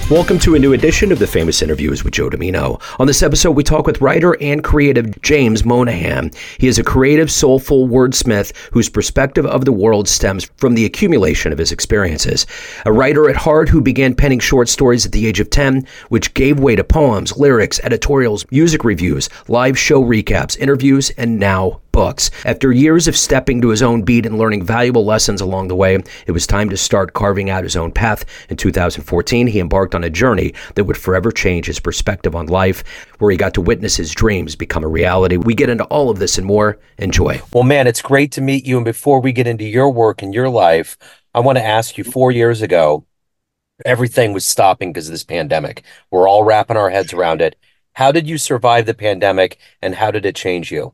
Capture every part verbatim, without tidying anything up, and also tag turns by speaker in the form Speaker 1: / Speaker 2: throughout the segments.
Speaker 1: Welcome to a new edition of the Famous Interviews with Joe Dimino. On this episode, we talk with writer and creative James Monahan. He is a creative, soulful wordsmith whose perspective of the world stems from the accumulation of his experiences. A writer at heart who began penning short stories at the age of ten, which gave way to poems, lyrics, editorials, music reviews, live show recaps, interviews, and now books. After years of stepping to his own beat and learning valuable lessons along the way, it was time to start carving out his own path. In two thousand fourteen, he embarked on a journey that would forever change his perspective on life, where he got to witness his dreams become a reality. We get into all of this and more. Enjoy.
Speaker 2: Well, man, it's great to meet you. And before we get into your work and your life, I want to ask you, four years ago, everything was stopping because of this pandemic. We're all wrapping our heads around it. How did you survive the pandemic, and how did it change you?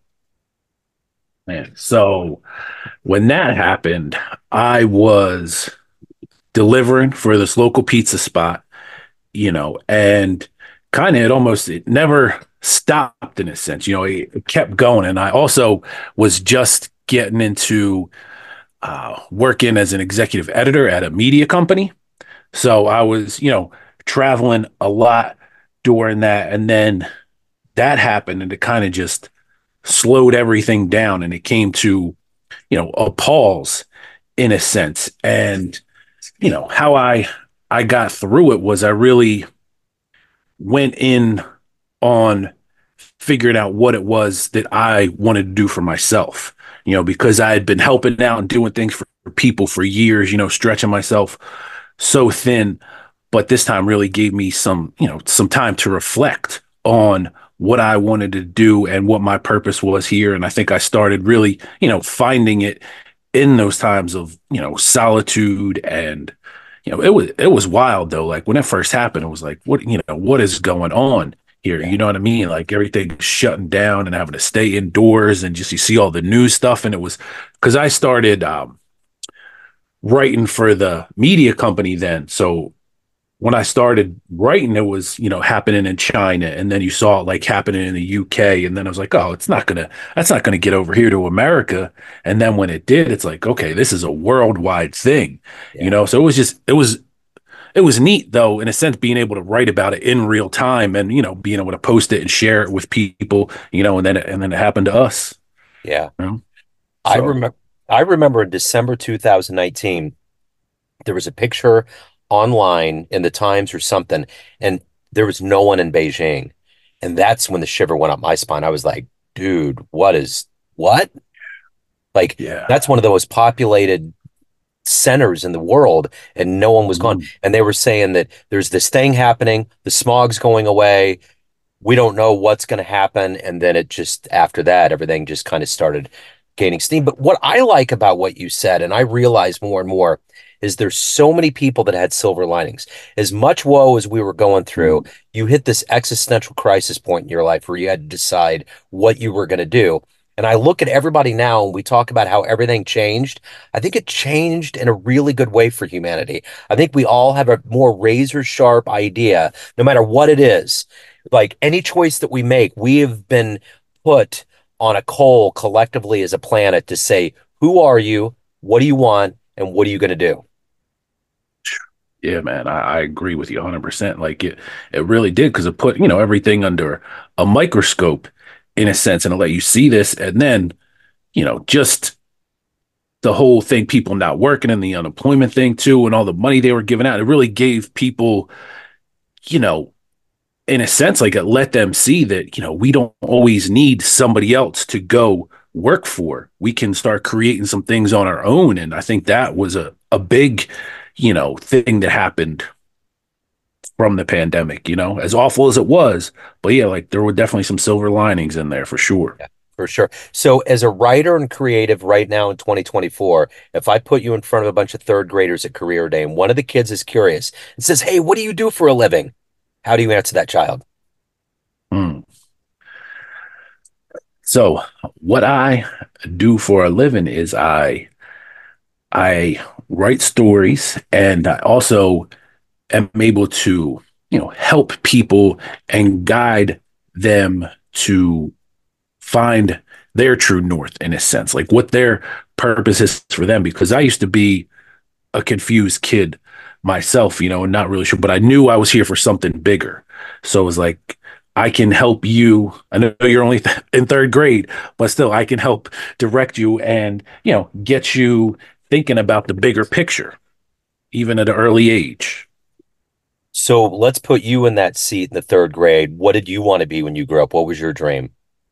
Speaker 3: Man, so when that happened, I was delivering for this local pizza spot, you know, and kind of it almost, it never stopped in a sense, you know, it kept going. And I also was just getting into uh, working as an executive editor at a media company. So I was, you know, traveling a lot during that. And then that happened, and it kind of just slowed everything down, and it came to, you know, a pause in a sense. And, you know, how I, I got through it was I really went in on figuring out what it was that I wanted to do for myself, you know, because I had been helping out and doing things for people for years, you know, stretching myself so thin, but this time really gave me some, you know, some time to reflect on what I wanted to do and what my purpose was here. And I think I started really, you know, finding it in those times of, you know, solitude. And, you know, it was, it was wild though. Like when it first happened, it was like, what, you know, what is going on here? You know what I mean? Like everything shutting down and having to stay indoors, and just, you see all the news stuff. And it was because I started um, writing for the media company then. So when I started writing, it was, you know, happening in China, and then you saw it like happening in the U K. And then I was like, oh, it's not going to, that's not going to get over here to America. And then when it did, it's like, okay, this is a worldwide thing, yeah. you know? So it was just, it was, it was neat though, in a sense, being able to write about it in real time, and, you know, being able to post it and share it with people, you know, and then, and then it happened to us.
Speaker 2: Yeah.
Speaker 3: You know? So,
Speaker 2: I remember, I remember in December two thousand nineteen, there was a picture online in the Times or something, and there was no one in Beijing. And that's when the shiver went up my spine. I was like, dude, what is, what? Like,
Speaker 3: yeah.
Speaker 2: That's one of the most populated centers in the world, and no one was mm-hmm. gone. And they were saying that there's this thing happening, the smog's going away, we don't know what's going to happen. And then it just, after that, everything just kind of started gaining steam. But what I like about what you said, and I realize more and more, is there's so many people that had silver linings. As much woe as we were going through, mm-hmm. you hit this existential crisis point in your life where you had to decide what you were going to do. And I look at everybody now, and we talk about how everything changed. I think it changed in a really good way for humanity. I think we all have a more razor sharp idea, no matter what it is. Like any choice that we make, we have been put on a coal collectively as a planet to say, who are you? What do you want? And what are you going to do?
Speaker 3: Yeah, man, I, I agree with you one hundred percent. Like it, it really did, because it put, you know, everything under a microscope in a sense, and it let you see this. And then, you know, just the whole thing, people not working, and the unemployment thing too, and all the money they were giving out, it really gave people, you know, in a sense, like it let them see that, you know, we don't always need somebody else to go work for. We can start creating some things on our own. And I think that was a, a big, you know, thing that happened from the pandemic, you know, as awful as it was. But yeah, like there were definitely some silver linings in there for sure.
Speaker 2: Yeah, for sure. So as a writer and creative right now in twenty twenty-four, if I put you in front of a bunch of third graders at Career Day, and one of the kids is curious and says, hey, what do you do for a living? How do you answer that child?
Speaker 3: Hmm. So what I do for a living is I, I write stories, and I also am able to, you know, help people and guide them to find their true north, in a sense, like what their purpose is for them. Because I used to be a confused kid myself, you know, and not really sure, but I knew I was here for something bigger. So it was like, I can help you. I know you're only th- in third grade, but still, I can help direct you and, you know, get you thinking about the bigger picture, even at an early age.
Speaker 2: So let's put you in that seat in the third grade. What did you want to be when you grew up? What was your dream?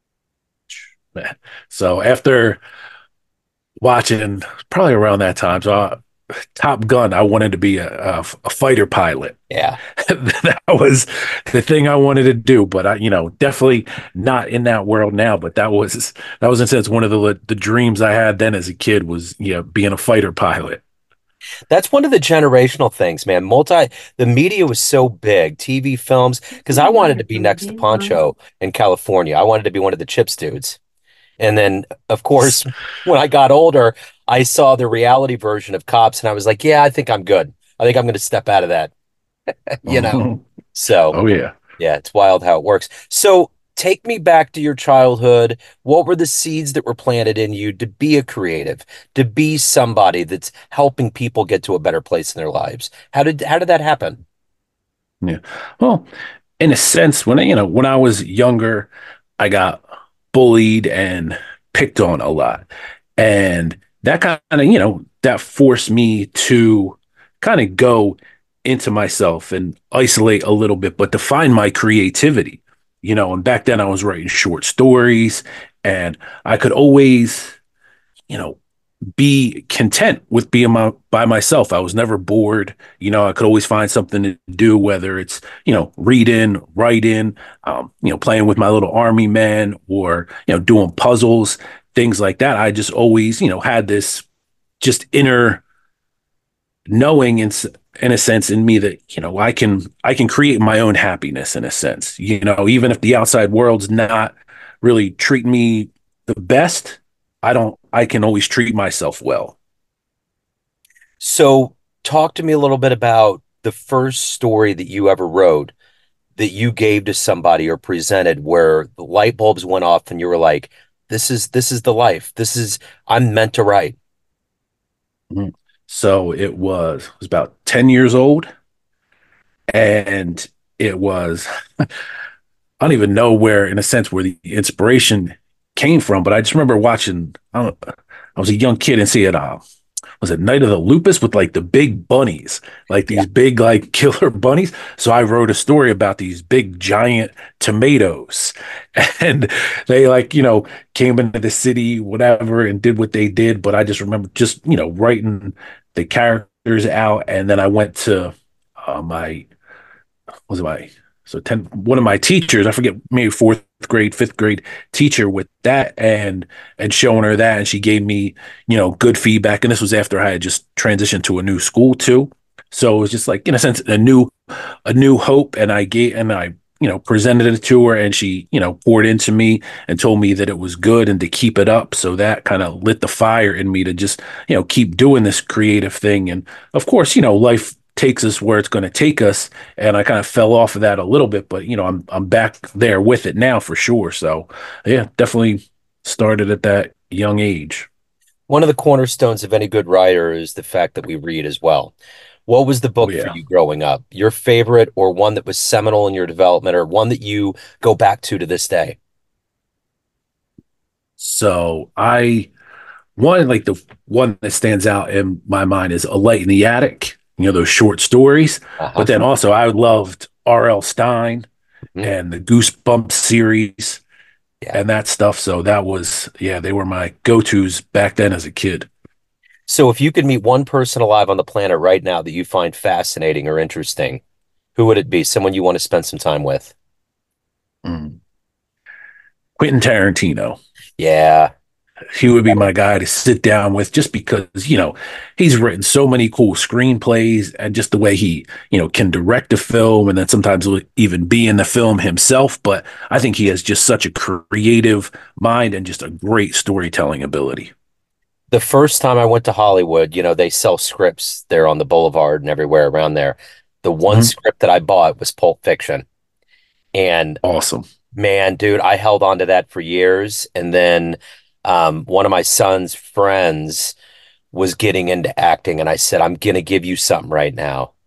Speaker 3: So after watching probably around that time, so uh, Top Gun, I wanted to be a, a, a fighter pilot.
Speaker 2: Yeah.
Speaker 3: That was the thing I wanted to do, but I, you know, definitely not in that world now. But that was that was in a sense one of the the dreams I had then as a kid was, you know, being a fighter pilot.
Speaker 2: That's one of the generational things, man. Multi, the media was so big, T V, films, because I wanted to be next to Poncho in California. I wanted to be one of the Chips dudes. And then, of course, when I got older, I saw the reality version of Cops, and I was like, yeah, I think I'm good. I think I'm going to step out of that, you know? So,
Speaker 3: Oh yeah.
Speaker 2: yeah, it's wild how it works. So, take me back to your childhood. What were the seeds that were planted in you to be a creative, to be somebody that's helping people get to a better place in their lives? How did how did that happen?
Speaker 3: Yeah. Well, in a sense, when I, you know, when I was younger, I got bullied and picked on a lot. And that kind of, you know, that forced me to kind of go into myself and isolate a little bit, but to find my creativity, you know. And back then I was writing short stories and I could always, you know, be content with being my, by myself. I was never bored. You know, I could always find something to do, whether it's, you know, reading, writing, um, you know, playing with my little army men or, you know, doing puzzles, things like that. I just always, you know, had this just inner knowing in, in a sense in me that, you know, I can, I can create my own happiness in a sense, you know, even if the outside world's not really treating me the best, I don't, I can always treat myself well.
Speaker 2: So, talk to me a little bit about the first story that you ever wrote that you gave to somebody or presented where the light bulbs went off and you were like, this is this is the life. This is I'm meant to write.
Speaker 3: Mhm. So it was, was about ten years old and it was, I don't even know where, in a sense, where the inspiration came from, but I just remember watching, I, don't, I was a young kid and seeing, uh, was it Night of the Lupus with like the big bunnies, like
Speaker 2: Yeah.
Speaker 3: these big like killer bunnies. So I wrote a story about these big giant tomatoes, and they like you know came into the city, whatever, and did what they did. But I just remember just you know writing the characters out, and then I went to uh, my was it my so ten one of my teachers, I forget, maybe fourth grade, fifth grade teacher with that and and showing her that, and she gave me, you know, good feedback. And this was after I had just transitioned to a new school too. So it was just like in a sense a new a new hope. And I gave and I, you know, presented it to her and she, you know, poured into me and told me that it was good and to keep it up. So that kind of lit the fire in me to just, you know, keep doing this creative thing. And of course, you know, life takes us where it's going to take us, and I kind of fell off of that a little bit, but you know i'm i'm back there with it now for sure. So yeah, definitely started at that young age.
Speaker 2: One of the cornerstones of any good writer is the fact that we read as well. What was the
Speaker 3: Oh
Speaker 2: book for
Speaker 3: yeah.
Speaker 2: you growing up? Your favorite, or one that was seminal in your development, or one that you go back to to this day?
Speaker 3: So I one like the one that stands out in my mind is A Light in the Attic, you know, those short stories. But
Speaker 2: Uh-huh.
Speaker 3: then also I loved R L. Stine
Speaker 2: Mhm.
Speaker 3: and the Goosebumps series
Speaker 2: Yeah.
Speaker 3: and that stuff. So that was, yeah, they were my go-tos back then as a kid.
Speaker 2: So if you could meet one person alive on the planet right now that you find fascinating or interesting, who would it be? Someone you want to spend some time with?
Speaker 3: Mm. Quentin Tarantino.
Speaker 2: Yeah.
Speaker 3: He would be my guy to sit down with just because, you know, he's written so many cool screenplays and just the way he, you know, can direct a film and then sometimes will even be in the film himself. But I think he has just such a creative mind and just a great storytelling ability.
Speaker 2: The first time I went to Hollywood, you know, they sell scripts there on the boulevard and everywhere around there. The one
Speaker 3: Mhm.
Speaker 2: script that I bought was Pulp Fiction. And
Speaker 3: Awesome.
Speaker 2: man, dude, I held on to that for years. And then um, one of my son's friends was getting into acting, and I said, I'm going to give you something right now.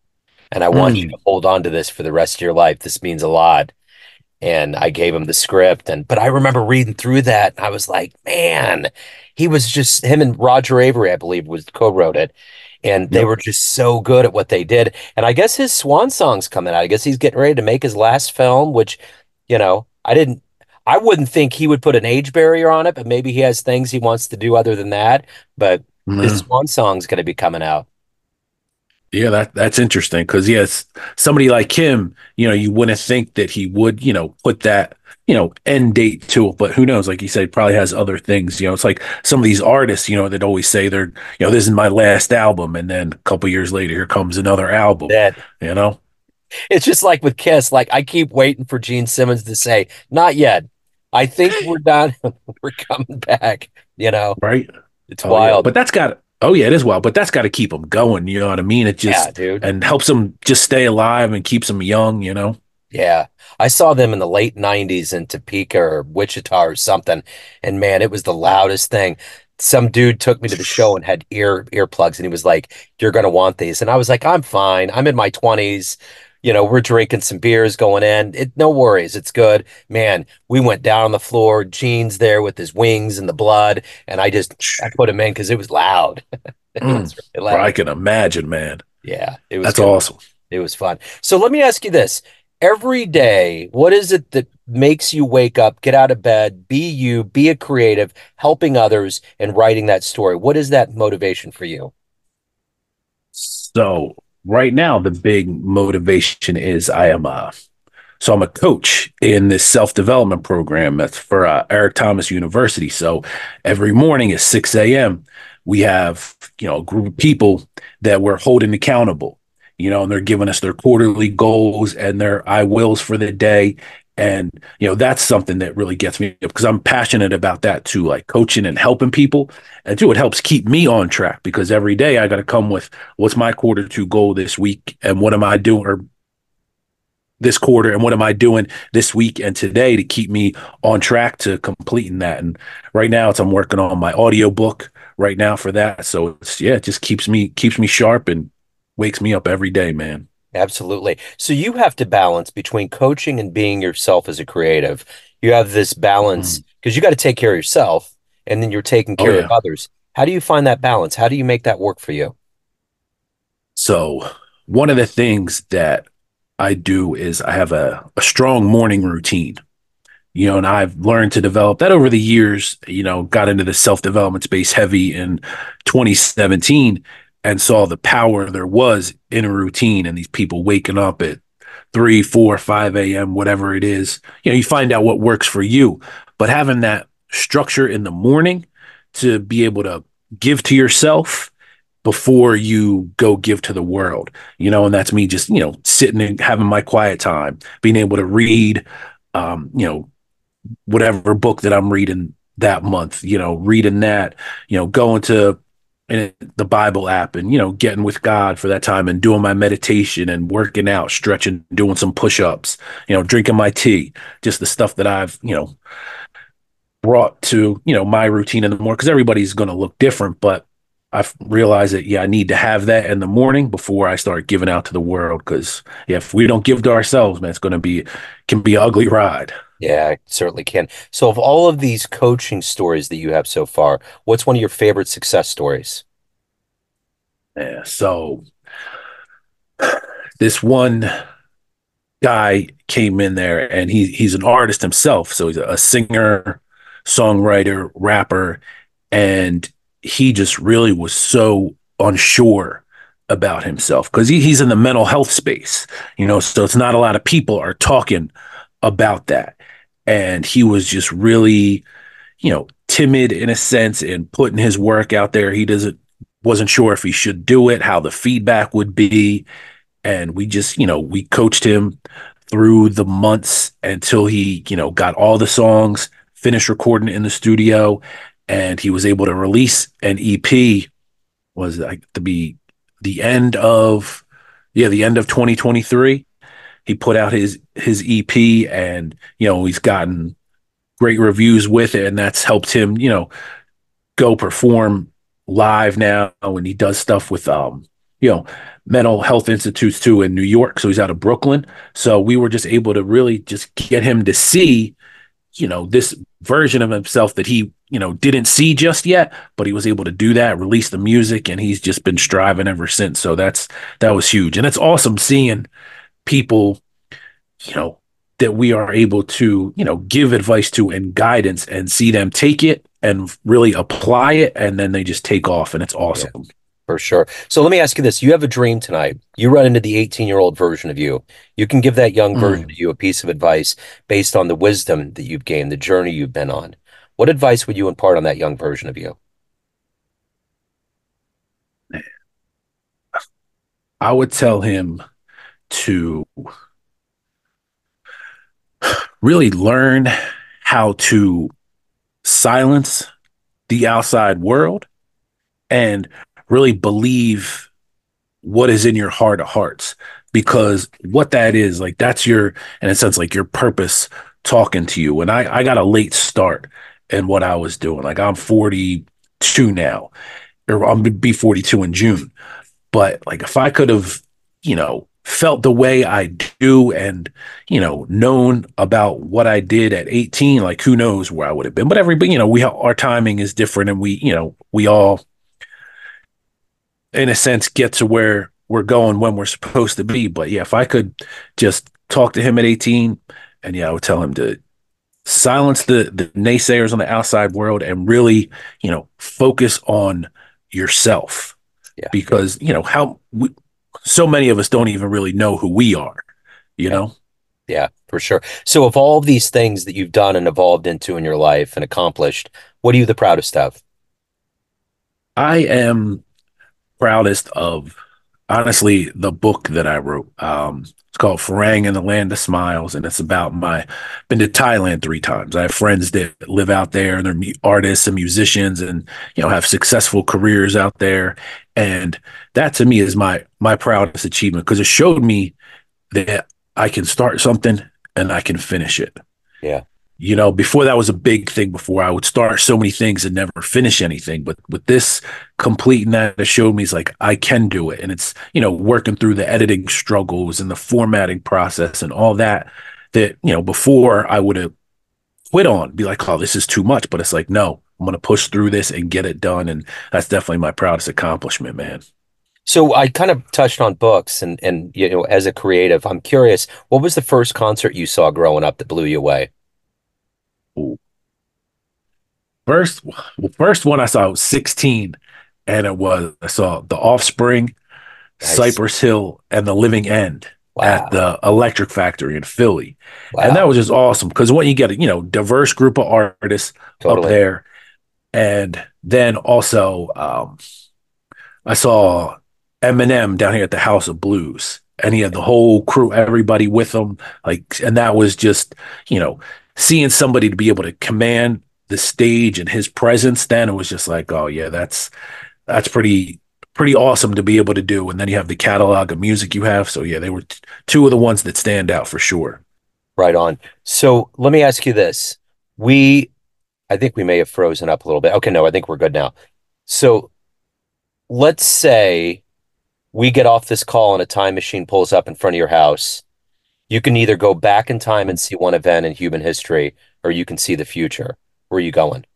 Speaker 2: and I want you
Speaker 3: Mm.
Speaker 2: to hold on to this for the rest of your life. This means a lot. And I gave him the script. And but I remember reading through that and I was like, man, he was just him and Roger Avery, I believe, was co-wrote it. And they
Speaker 3: Yep.
Speaker 2: were just so good at what they did. And I guess his swan song's coming out. I guess he's getting ready to make his last film, which, you know, I didn't I wouldn't think he would put an age barrier on it, but maybe he has things he wants to do other than that. But his
Speaker 3: Mm.
Speaker 2: swan song's going to be coming out.
Speaker 3: Yeah, that that's interesting because yes, somebody like him, you know, you wouldn't think that he would, you know, put that, you know, end date to it. But who knows? Like you said, probably has other things. You know, it's like some of these artists, you know, that always say they're, you know, this is my last album, and then a couple years later, here comes another album.
Speaker 2: That
Speaker 3: You know,
Speaker 2: it's just like with Kiss. Like I keep waiting for Gene Simmons to say, "Not yet. I think we're done. We're coming back." You know,
Speaker 3: right?
Speaker 2: it's
Speaker 3: Oh yeah,
Speaker 2: wild.
Speaker 3: but that's got oh yeah, it is wild, but that's got to keep them going. You know what I mean? It
Speaker 2: Yeah,
Speaker 3: just
Speaker 2: dude.
Speaker 3: and helps them just stay alive and keeps them young. You know.
Speaker 2: Yeah. I saw them in the late nineties in Topeka or Wichita or something. And man, it was the loudest thing. Some dude took me to the show and had ear earplugs and he was like, "You're gonna want these." And I was like, "I'm fine. I'm in my twenties. You know, we're drinking some beers going in. It no worries, it's good." Man, we went down on the floor, Gene's there with his wings and the blood, and I just I put him in because it was loud. It
Speaker 3: Mm,
Speaker 2: was really
Speaker 3: bro, I
Speaker 2: loud.
Speaker 3: can imagine, man.
Speaker 2: Yeah, it was
Speaker 3: That's
Speaker 2: good.
Speaker 3: awesome.
Speaker 2: It was fun. So let me ask you this. Every day, what is it that makes you wake up, get out of bed, be you, be a creative, helping others and writing that story? What is that motivation for you?
Speaker 3: So right now, the big motivation is I am a so I'm a coach in this self development program that's for uh, Eric Thomas University. So every morning at six a m we have you know a group of people that we're holding accountable. You know, and they're giving us their quarterly goals and their I wills for the day. And you know that's something that really gets me up because I'm passionate about that too, like coaching and helping people. And too, it helps keep me on track because every day I got to come with what's my quarter two goal this week and what am I doing or this quarter and what am I doing this week and today to keep me on track to completing that. And right now it's I'm working on my audio book right now for that. So it's yeah, it just keeps me keeps me sharp and wakes me up every day, man.
Speaker 2: Absolutely. So you have to balance between coaching and being yourself as a creative. You have this balance
Speaker 3: Mm.
Speaker 2: because you got to take care of yourself and then you're taking
Speaker 3: Oh
Speaker 2: care of
Speaker 3: yeah.
Speaker 2: others. How do you find that balance? How do you make that work for you?
Speaker 3: So one of the things that I do is I have a, a strong morning routine. You know, and I've learned to develop that over the years, you know, got into the self-development space heavy in twenty seventeen and saw the power there was in a routine and these people waking up at three, four, five a m, whatever it is. You know, you find out what works for you. But having that structure in the morning to be able to give to yourself before you go give to the world, you know, and that's me just, you know, sitting and having my quiet time, being able to read, um, you know, whatever book that I'm reading that month, you know, reading that, you know, going to in the Bible app and, you know, getting with God for that time and doing my meditation and working out, stretching, doing some push ups, you know, drinking my tea, just the stuff that I've, you know, brought to, you know, my routine in the morning because everybody's going to look different. But I've realized that, yeah, I need to have that in the morning before I start giving out to the world. Because, yeah, if we don't give to ourselves, man, it's going to be, can be an ugly ride.
Speaker 2: Yeah, I certainly can. So, of all of these coaching stories that you have so far, what's one of your favorite success stories?
Speaker 3: Yeah. So this one guy came in there and he he's an artist himself. So he's a singer, songwriter, rapper, and he just really was so unsure about himself because he, he's in the mental health space, you know, so it's not a lot of people are talking about that. And he was just really, you know, timid in a sense and putting his work out there. He doesn't wasn't sure if he should do it, how the feedback would be. And we just, you know, we coached him through the months until he, you know, got all the songs, finished recording in the studio, and he was able to release an E P. Was like to be the end of, yeah, the end of twenty twenty-three. He put out his his E P, and you know he's gotten great reviews with it, and that's helped him, you know, go perform live now when he does stuff with um you know, mental health institutes too in New York. So he's out of Brooklyn. So we were just able to really just get him to see, you know, this version of himself that he, you know, didn't see just yet, but he was able to do that, release the music, and he's just been striving ever since. So that's, that was huge. And it's awesome seeing people, you know, that we are able to, you know, give advice to and guidance and see them take it and really apply it. And then they just take off, and it's awesome.
Speaker 2: Yeah, for sure. So let me ask you this. You have a dream tonight. You run into the eighteen year old version of you. You can give that young version
Speaker 3: Mm.
Speaker 2: of you a piece of advice based on the wisdom that you've gained, the journey you've been on. What advice would you impart on that young version of you?
Speaker 3: I would tell him to really learn how to silence the outside world and really believe what is in your heart of hearts, because what that is, like, that's your, in a sense, like your purpose talking to you. And I, I got a late start in what I was doing. Like, I'm forty-two now, or I'm gonna be forty-two in June. But like, if I could have, you know, felt the way I do and, you know, known about what I did at eighteen, like, who knows where I would have been. But everybody, you know, we, our timing is different, and we, you know, we all, in a sense, get to where we're going when we're supposed to be. But yeah, if I could just talk to him at eighteen, and yeah, I would tell him to silence the, the naysayers on the outside world and really, you know, focus on yourself.
Speaker 2: Yeah.
Speaker 3: Because, you know, how we, so many of us don't even really know who we are, you
Speaker 2: Yeah.
Speaker 3: know?
Speaker 2: Yeah, for sure. So of all of these things that you've done and evolved into in your life and accomplished, what are you the proudest of?
Speaker 3: I am proudest of, honestly, the book that I wrote. Um, it's called Farang in the Land of Smiles, and it's about my, been to Thailand three times. I have friends that live out there, and they're mu- artists and musicians, and, you know, have successful careers out there. And that to me is my my proudest achievement, because it showed me that I can start something and I can finish it.
Speaker 2: Yeah.
Speaker 3: You know, before that was a big thing. Before, I would start so many things and never finish anything. But with this completing that, it showed me it's like I can do it. And it's, you know, working through the editing struggles and the formatting process and all that, that, you know, before I would have quit on, be like, oh, this is too much. But it's like, no, I'm going to push through this and get it done. And that's definitely my proudest accomplishment, man.
Speaker 2: So I kind of touched on books and, and, you know, as a creative, I'm curious, what was the first concert you saw growing up that blew you away?
Speaker 3: Ooh. First, well, first one I saw, I was sixteen, and it was, I saw The Offspring,
Speaker 2: Nice.
Speaker 3: Cypress Hill, and The Living End at
Speaker 2: Wow.
Speaker 3: the Electric Factory in Philly. And that
Speaker 2: Wow.
Speaker 3: was just awesome, because when you get a, you know, diverse group of artists up
Speaker 2: Totally.
Speaker 3: there, and then also um, I saw Eminem down here at the House of Blues, and he had the whole crew, everybody with him, like, and that was just, you know, seeing somebody to be able to command the stage and his presence. Then it was just like, oh yeah, that's that's pretty pretty awesome to be able to do. And then you have the catalog of music you have. So yeah, they were t- two of the ones that stand out for sure.
Speaker 2: Right on. So let me ask you this. We, I think we may have frozen up a little bit. Okay, no, I think we're good now. So let's say we get off this call and a time machine pulls up in front of your house. You can either go back in time and see one event in human history, or you can see the future. Where are you going?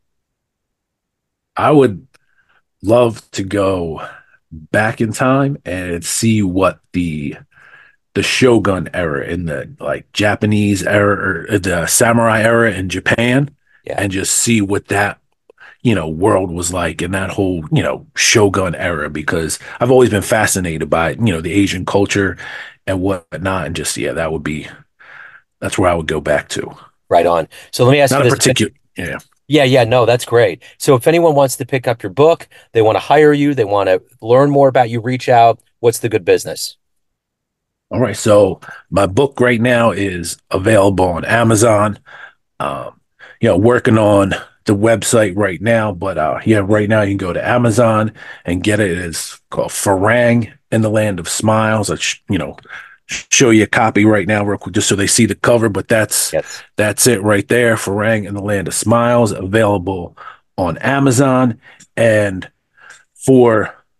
Speaker 3: I would love to go back in time and see what the the Shogun era in the like Japanese era, or the samurai era in Japan,
Speaker 2: Yeah.
Speaker 3: and just see what that, you know, world was like in that whole, you know, Shogun era, because I've always been fascinated by, you know, the Asian culture and whatnot. And just, yeah, that would be, that's where I would go back to.
Speaker 2: Right on. So let me ask
Speaker 3: Not
Speaker 2: you
Speaker 3: a
Speaker 2: this.
Speaker 3: particular, yeah.
Speaker 2: Yeah, yeah, no, that's great. So if anyone wants to pick up your book, they want to hire you, they want to learn more about you, reach out, what's the good business?
Speaker 3: All right. So my book right now is available on Amazon. Um, you know, working on the website right now, but uh, yeah, right now you can go to Amazon and get it. It's called Farang in the Land of Smiles. I, sh- you know, show you a copy right now, real quick, just so they see the cover. But that's
Speaker 2: Yes.
Speaker 3: that's it right there. Farang in the Land of Smiles, available on Amazon. And for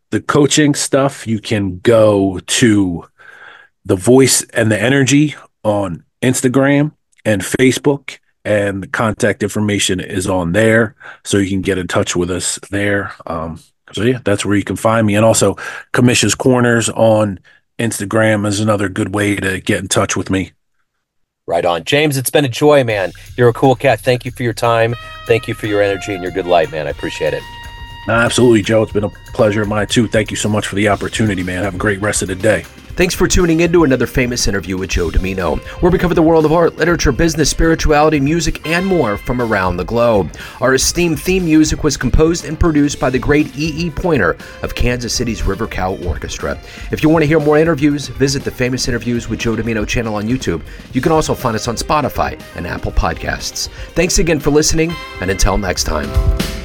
Speaker 3: the coaching stuff, you can go to The Voice and the Energy on Instagram and Facebook, and the contact information is on there, so you can get in touch with us there. Um, so yeah, that's where you can find me. And also Commission's Corners on Instagram is another good way to get in touch with me.
Speaker 2: Right on. James, it's been a joy, man. You're a cool cat. Thank you for your time. Thank you for your energy and your good light, man. I appreciate it.
Speaker 3: Absolutely, Joe. It's been a pleasure of mine too. Thank you so much for the opportunity, man. Have a great rest of the day.
Speaker 1: Thanks for tuning in to another famous interview with Joe Dimino, where we cover the world of art, literature, business, spirituality, music, and more from around the globe. Our esteemed theme music was composed and produced by the great E E. Pointer of Kansas City's River Cow Orchestra. If you want to hear more interviews, visit the Famous Interviews with Joe Dimino channel on YouTube. You can also find us on Spotify and Apple Podcasts. Thanks again for listening, and until next time.